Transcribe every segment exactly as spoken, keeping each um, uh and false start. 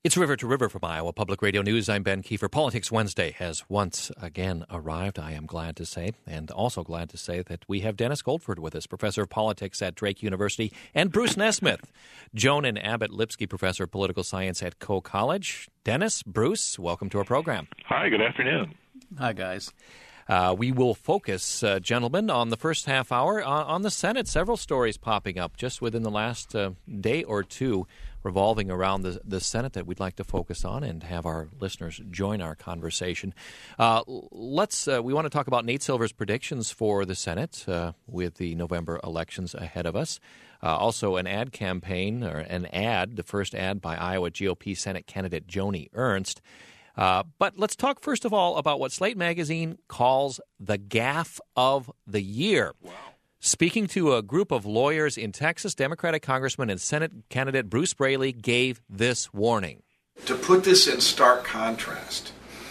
It's River to River from Iowa Public Radio News. I'm Ben Kiefer. Politics Wednesday has once again arrived, I am glad to say, and also glad to say that we have Dennis Goldford with us, professor of politics at Drake University, and Bruce Nesmith, Joan and Abbott Lipsky professor of political science at Coe College. Dennis, Bruce, welcome to our program. Hi, good afternoon. Hi, guys. Uh, we will focus, uh, gentlemen, on the first half hour on, on the Senate. Several stories popping up just within the last uh, day or two revolving around the, the Senate that we'd like to focus on and have our listeners join our conversation. Uh, let's. Uh, we want to talk about Nate Silver's predictions for the Senate uh, with the November elections ahead of us. Uh, also, an ad campaign, or an ad, the first ad by Iowa G O P Senate candidate Joni Ernst. Uh, but let's talk first of all about what Slate Magazine calls the gaffe of the year. Wow. Speaking to a group of lawyers in Texas, Democratic Congressman and Senate candidate Bruce Braley gave this warning. To put this in stark contrast,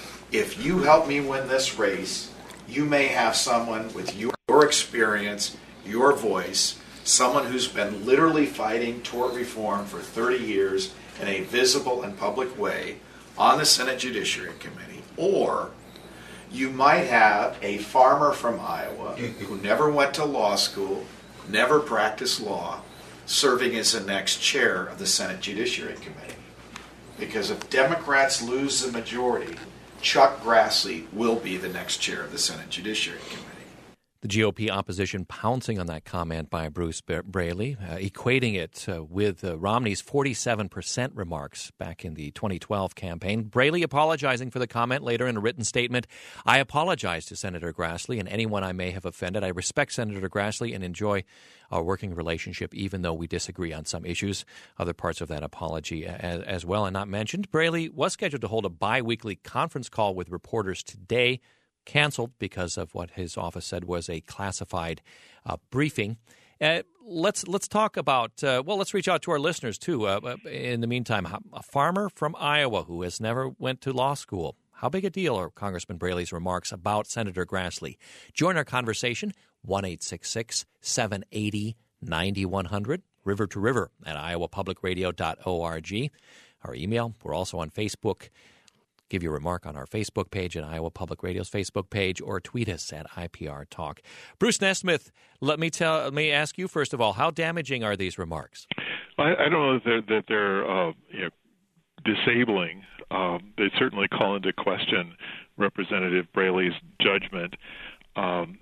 if you help me win this race, you may have someone with your, your experience, your voice, someone who's been literally fighting tort reform for thirty years in a visible and public way on the Senate Judiciary Committee, or you might have a farmer from Iowa who never went to law school, never practiced law, serving as the next chair of the Senate Judiciary Committee. Because if Democrats lose the majority, Chuck Grassley will be the next chair of the Senate Judiciary Committee. The G O P opposition pouncing on that comment by Bruce Braley, uh, equating it uh, with uh, Romney's forty-seven percent remarks back in the twenty twelve campaign. Braley apologizing for the comment later in a written statement. I apologize to Senator Grassley and anyone I may have offended. I respect Senator Grassley and enjoy our working relationship, even though we disagree on some issues. Other parts of that apology as, as well are not mentioned. Braley was scheduled to hold a bi-weekly conference call with reporters today, canceled because of what his office said was a classified uh, briefing. Uh, let's let's talk about, uh, well, let's reach out to our listeners, too. Uh, in the meantime, a farmer from Iowa who has never went to law school. How big a deal are Congressman Braley's remarks about Senator Grassley? Join our conversation, one eight six six, seven eight zero, nine one zero zero, river to river at iowa public radio dot org. Our email, we're also on Facebook. Give your remark on our Facebook page at Iowa Public Radio's Facebook page, or tweet us at I P R Talk. Bruce Nesmith, let me tell, let me ask you first of all, how damaging are these remarks? I, I don't know that they're, that they're uh, you know, disabling. Um, they certainly call into question Representative Braley's judgment. Um,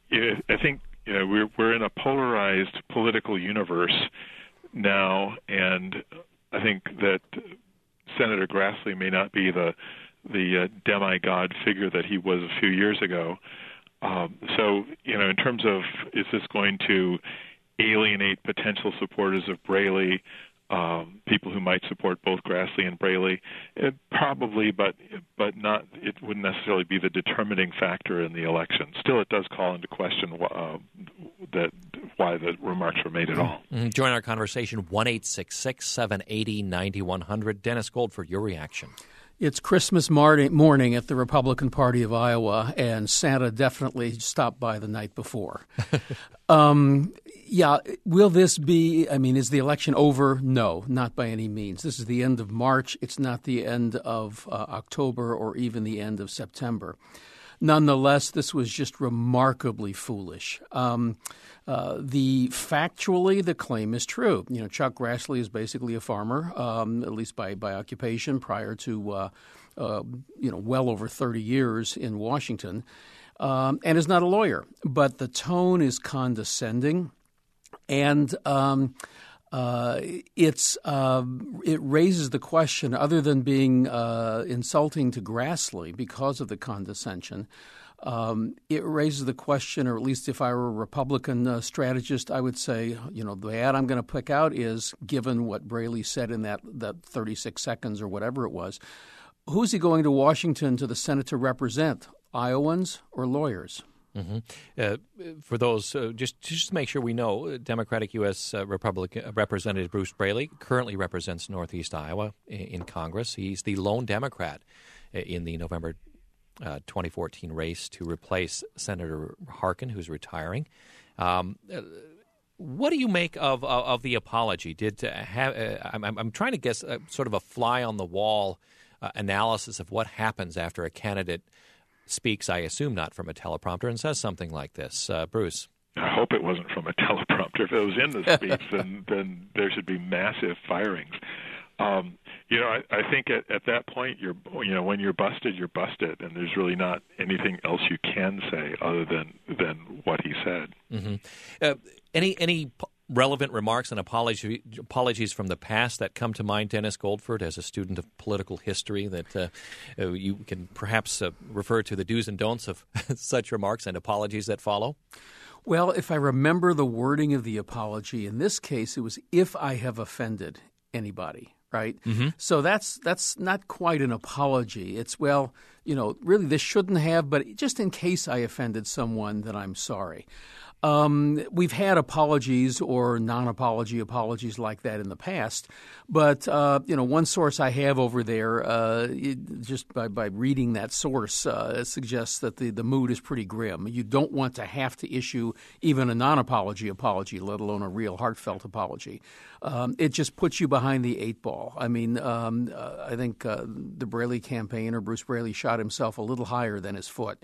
I think you know we're we're in a polarized political universe now, and I think that Senator Grassley may not be the the uh, demigod figure that he was a few years ago. Um, so, you know, in terms of is this going to alienate potential supporters of Braley, um, people who might support both Grassley and Braley? It probably, but but not. It wouldn't necessarily be the determining factor in the election. Still, it does call into question uh, that why the remarks were made at all. Mm-hmm. Join our conversation, one eight six six, seven eight zero, nine one zero zero. Dennis Goldford, your reaction. It's Christmas morning at the Republican Party of Iowa, and Santa definitely stopped by the night before. um, yeah, will this be, I mean, is the election over? No, not by any means. This is the end of March. It's not the end of uh, October or even the end of September. Nonetheless, this was just remarkably foolish. Um, uh, the factually, the claim is true. You know, Chuck Grassley is basically a farmer, um, at least by, by occupation, prior to uh, uh, you know well over thirty years in Washington, um, and is not a lawyer. But the tone is condescending, and um, Uh, it's uh, it raises the question, other than being uh, insulting to Grassley because of the condescension, um, it raises the question, or at least if I were a Republican uh, strategist, I would say, you know, the ad I'm going to pick out is, given what Braley said in that, that thirty-six seconds or whatever it was, who's he going to Washington to the Senate to represent, Iowans or lawyers? Mm-hmm. Uh, for those, uh, just just to make sure we know, Democratic U S Uh, Republican uh, Representative Bruce Braley currently represents Northeast Iowa in, in Congress. He's the lone Democrat in the November uh, twenty fourteen race to replace Senator Harkin, who's retiring. Um, uh, What do you make of of, of the apology? Did uh, have, uh, I'm, I'm trying to guess uh, sort of a fly on the wall uh, analysis of what happens after a candidate speaks, I assume not from a teleprompter, and says something like this. Uh, Bruce? I hope it wasn't from a teleprompter. If it was in the speech, then, then there should be massive firings. Um, you know, I, I think at, at that point, you're, you know, when you're busted, you're busted, and there's really not anything else you can say other than than what he said. Mm-hmm. Uh, any any relevant remarks and apology, apologies from the past that come to mind, Dennis Goldford, as a student of political history, that uh, uh, you can perhaps uh, refer to the do's and don'ts of such remarks and apologies that follow? Well, if I remember the wording of the apology, in this case, it was if I have offended anybody, right? Mm-hmm. So that's that's not quite an apology. It's, well, you know, really this shouldn't have, but just in case I offended someone, then I'm sorry. Um, we've had apologies or non-apology apologies like that in the past, but uh, you know, one source I have over there, uh, it, just by, by reading that source, uh, suggests that the, the mood is pretty grim. You don't want to have to issue even a non-apology apology, let alone a real heartfelt apology. Um, it just puts you behind the eight ball. I mean, um, uh, I think uh, the Braley campaign or Bruce Braley shot himself a little higher than his foot.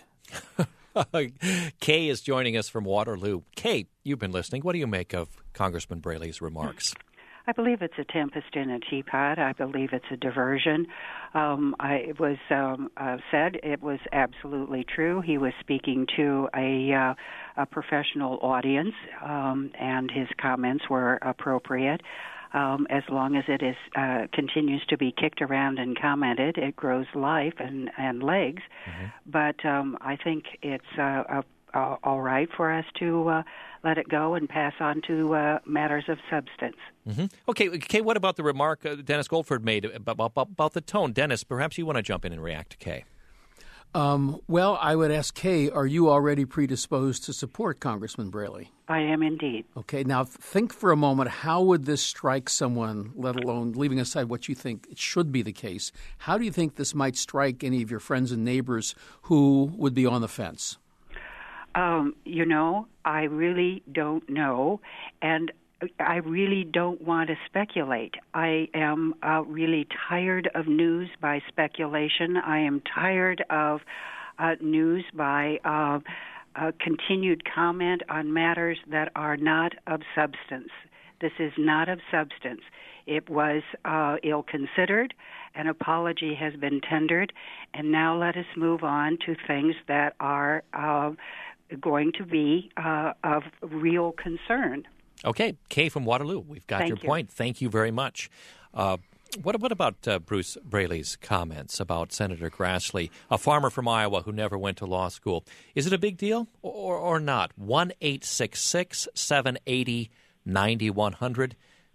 Kay is joining us from Waterloo. Kay, you've been listening. What do you make of Congressman Braley's remarks? I believe it's a tempest in a teapot. I believe it's a diversion. Um, I, it was um, uh, said it was absolutely true. He was speaking to a, uh, a professional audience, um, and his comments were appropriate. Um, as long as it is uh, continues to be kicked around and commented, it grows life and, and legs. Mm-hmm. But um, I think it's uh, uh, uh, all right for us to uh, let it go and pass on to uh, matters of substance. Mm-hmm. Okay, Kay, what about the remark uh, Dennis Goldford made about, about, about the tone? Dennis, perhaps you want to jump in and react to Kay. Um, well, I would ask Kay, are you already predisposed to support Congressman Braley? I am indeed. Okay, now think for a moment, how would this strike someone, let alone leaving aside what you think it should be the case, how do you think this might strike any of your friends and neighbors who would be on the fence? Um, you know, I really don't know, and I really don't want to speculate. I am uh, really tired of news by speculation. I am tired of uh, news by uh, uh, continued comment on matters that are not of substance. This is not of substance. It was uh, ill-considered. An apology has been tendered, and now let us move on to things that are uh, going to be uh, of real concern. Okay, Kay from Waterloo, we've got Thank your you. point. Thank you very much. Uh, what, what about uh, Bruce Braley's comments about Senator Grassley, a farmer from Iowa who never went to law school? Is it a big deal or, or not? one eight six six, seven eight zero, nine one zero zero.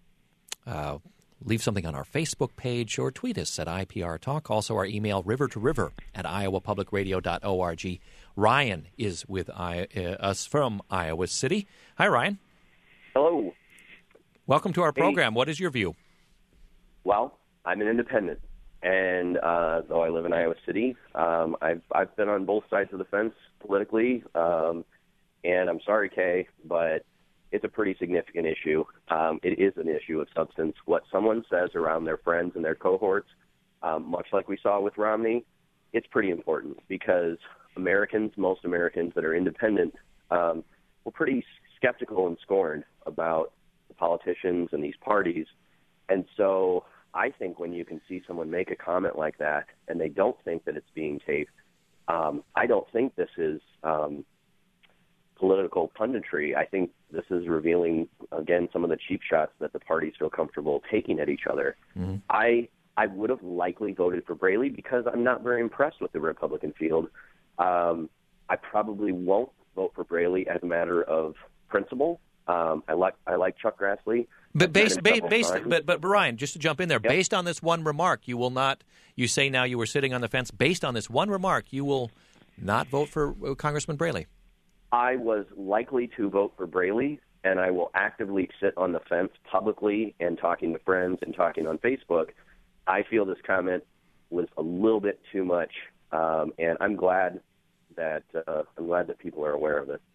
Uh, leave something on our Facebook page or tweet us at I P R Talk. Also, our email, river to river at iowa public radio dot org. Ryan is with I, uh, us from Iowa City. Hi, Ryan. Hello. Welcome to our Hey. program. What is your view? Well, I'm an independent, and uh, though I live in Iowa City, um, I've I've been on both sides of the fence politically, um, and I'm sorry, Kay, but it's a pretty significant issue. Um, it is an issue of substance. What someone says around their friends and their cohorts, um, much like we saw with Romney, it's pretty important because Americans, most Americans that are independent, um, were pretty skeptical and scorned about the politicians and these parties. And so I think when you can see someone make a comment like that and they don't think that it's being taped, um, I don't think this is um, political punditry. I think this is revealing, again, some of the cheap shots that the parties feel comfortable taking at each other. Mm-hmm. I I would have likely voted for Braley because I'm not very impressed with the Republican field. Um, I probably won't vote for Braley as a matter of principle. Um, I like I like Chuck Grassley. But based, ba- based, but but Ryan, just to jump in there, Yep. based on this one remark, you will not. You say now you were sitting on the fence. Based on this one remark, you will not vote for uh, Congressman Braley. I was likely to vote for Braley, and I will actively sit on the fence publicly and talking to friends and talking on Facebook. I feel this comment was a little bit too much, um, and I'm glad that uh, I'm glad that people are aware of it.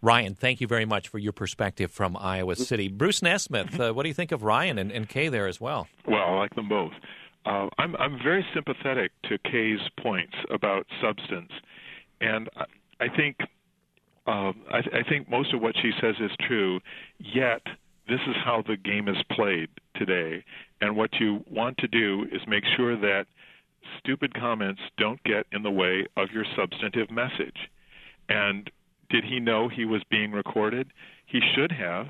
Ryan, thank you very much for your perspective from Iowa City. Bruce Nesmith, uh, what do you think of Ryan and, and Kay there as well? Well, I like them both. Uh, I'm I'm very sympathetic to Kay's points about substance, and I, I think uh, I, I think most of what she says is true. Yet this is how the game is played today, and what you want to do is make sure that stupid comments don't get in the way of your substantive message. And did he know he was being recorded? He should have.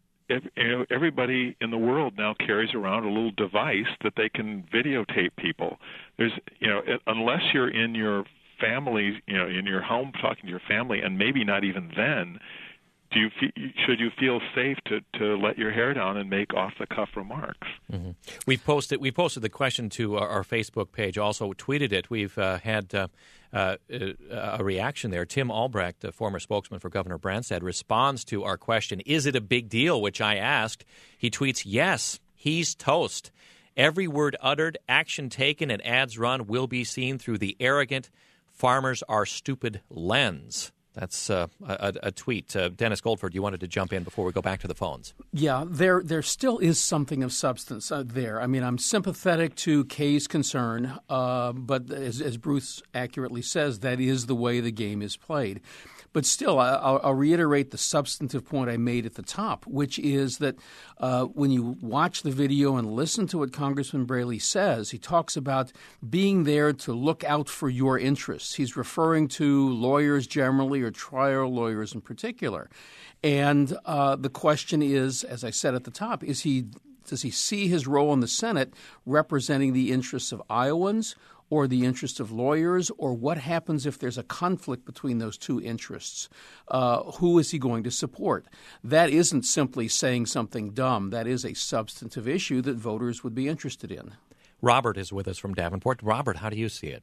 Everybody in the world now carries around a little device that they can videotape people. There's, you know, unless you're in your family, you know, in your home talking to your family, and maybe not even then, do you fe- should you feel safe to, to let your hair down and make off-the-cuff remarks? Mm-hmm. We've posted we posted the question to our, our Facebook page. Also tweeted it. We've uh, had uh, uh, a reaction there. Tim Albrecht, the former spokesman for Governor Branstad, responds to our question: "Is it a big deal?" Which I asked. He tweets, "Yes, he's toast. Every word uttered, action taken, and ads run will be seen through the arrogant farmers are stupid lens." That's uh, a, a tweet. Uh, Dennis Goldford, you wanted to jump in before we go back to the phones. Yeah, there there still is something of substance uh, there. I mean, I'm sympathetic to Kay's concern, uh, but as, as Bruce accurately says, that is the way the game is played. But still, I'll, I'll reiterate the substantive point I made at the top, which is that uh, when you watch the video and listen to what Congressman Braley says, he talks about being there to look out for your interests. He's referring to lawyers generally or trial lawyers in particular. And uh, the question is, as I said at the top, is he does he see his role in the Senate representing the interests of Iowans or the interest of lawyers, or what happens if there's a conflict between those two interests? Uh, who is he going to support? That isn't simply saying something dumb. That is a substantive issue that voters would be interested in. Robert is with us from Davenport. Robert, how do you see it?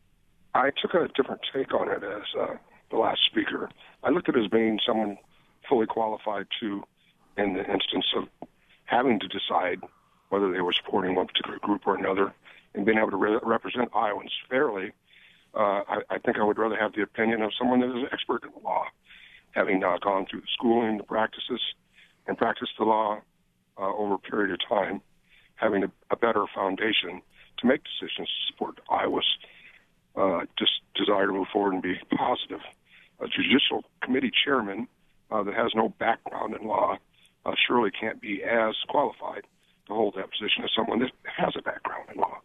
I took a different take on it as uh, the last speaker. I looked at it as being someone fully qualified to, in the instance of having to decide whether they were supporting one particular group or another, and being able to re- represent Iowans fairly. Uh, I, I think I would rather have the opinion of someone that is an expert in the law, having uh, gone through the schooling, the practices, and practiced the law uh, over a period of time, having a, a better foundation to make decisions to support Iowa's uh, just desire to move forward and be positive. A judicial committee chairman uh, that has no background in law uh, surely can't be as qualified to hold that position as someone that has a background in law.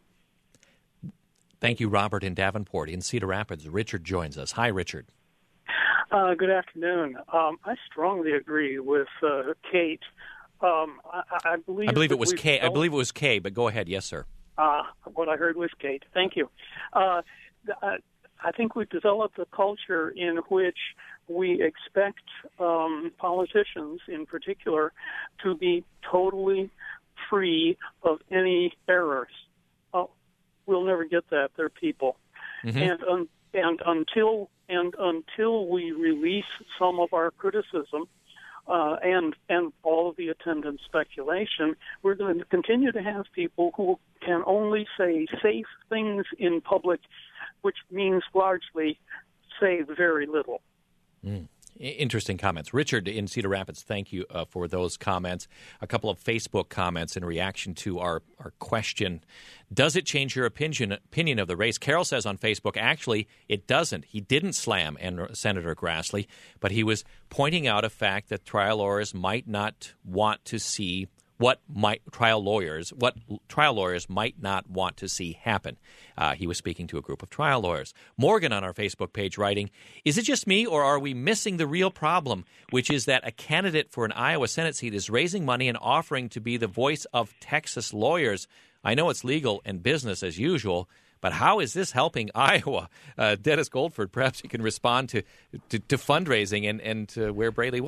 Thank you, Robert in Davenport. In Cedar Rapids, Richard joins us. Hi, Richard. Uh, good afternoon. Um, I strongly agree with uh, Kate. Um, I, I believe I believe it was Kay. Developed... I believe it was Kay, but go ahead. Yes, sir. Uh, what I heard was Kate. Thank you. Uh, I, I think we've developed a culture in which we expect um, politicians, in particular, to be totally free of any errors. Oh, we'll never get that. They're people, mm-hmm. and um, and until and until we release some of our criticism uh, and and all of the attendant speculation, we're going to continue to have people who can only say safe things in public, which means largely say very little. Mm. Interesting comments. Richard in Cedar Rapids, thank you uh, for those comments. A couple of Facebook comments in reaction to our, our question. Does it change your opinion opinion of the race? Carol says on Facebook, actually, it doesn't. He didn't slam Senator Grassley, but he was pointing out a fact that trial lawyers might not want to see what might trial lawyers what trial lawyers might not want to see happen. Uh, he was speaking to a group of trial lawyers. Morgan on our Facebook page writing, is it just me or are we missing the real problem, which is that a candidate for an Iowa Senate seat is raising money and offering to be the voice of Texas lawyers? I know it's legal and business as usual, but how is this helping Iowa? Uh, Dennis Goldford, perhaps you can respond to, to, to fundraising and, and uh, where Braley was here.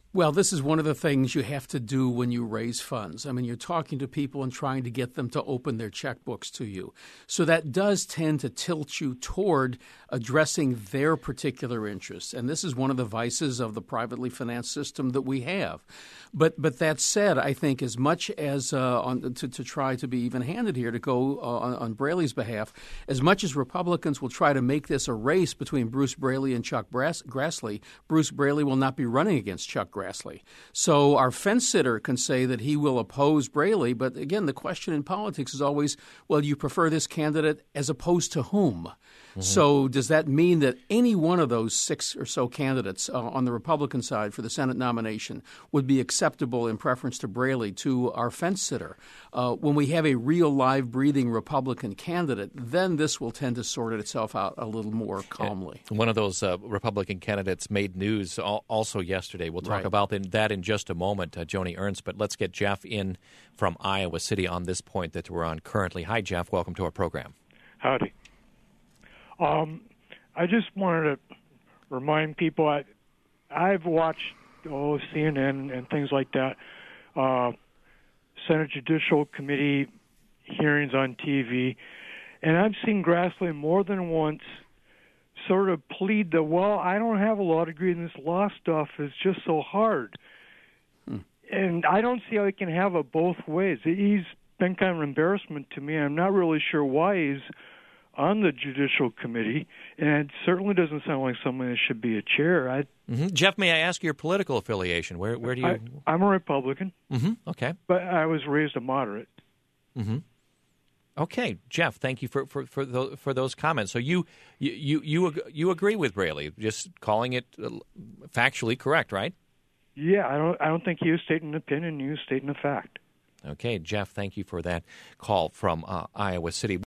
Well, this is one of the things you have to do when you raise funds. I mean, you're talking to people and trying to get them to open their checkbooks to you. So that does tend to tilt you toward addressing their particular interests. And this is one of the vices of the privately financed system that we have. But but that said, I think as much as uh, on, to, to try to be even-handed here, to go uh, on, on Braley's behalf, as much as Republicans will try to make this a race between Bruce Braley and Chuck Brass- Grassley, Bruce Braley will not be running against Chuck Grassley. So our fence sitter can say that he will oppose Braley, but again, the question in politics is always, well, you prefer this candidate as opposed to whom? Mm-hmm. So does that mean that any one of those six or so candidates uh, on the Republican side for the Senate nomination would be acceptable in preference to Braley to our fence sitter? Uh, when we have a real live breathing Republican candidate, then this will tend to sort itself out a little more calmly. One of those uh, Republican candidates made news al- also yesterday. We'll talk Right. about that in just a moment, uh, Joni Ernst. But let's get Jeff in from Iowa City on this point that we're on currently. Hi, Jeff. Welcome to our program. Howdy. Um, I just wanted to remind people I, I've watched oh, C N N and things like that, uh, Senate Judicial Committee hearings on T V, and I've seen Grassley more than once sort of plead that, well, I don't have a law degree and this law stuff is just so hard. Hmm. And I don't see how he can have it both ways. He's been kind of an embarrassment to me. I'm not really sure why he's on the Judicial Committee, and it certainly doesn't sound like someone that should be a chair. I, mm-hmm. Jeff, may I ask your political affiliation? Where where do you? I, I'm a Republican. Mm-hmm. Okay. But I was raised a moderate. Mm-hmm. Okay, Jeff, thank you for for for, the, for those comments. So you you you you agree with Braley, just calling it factually correct, right? Yeah, I don't I don't think he was stating an opinion. He was stating a fact. Okay, Jeff, thank you for that call from uh, Iowa City.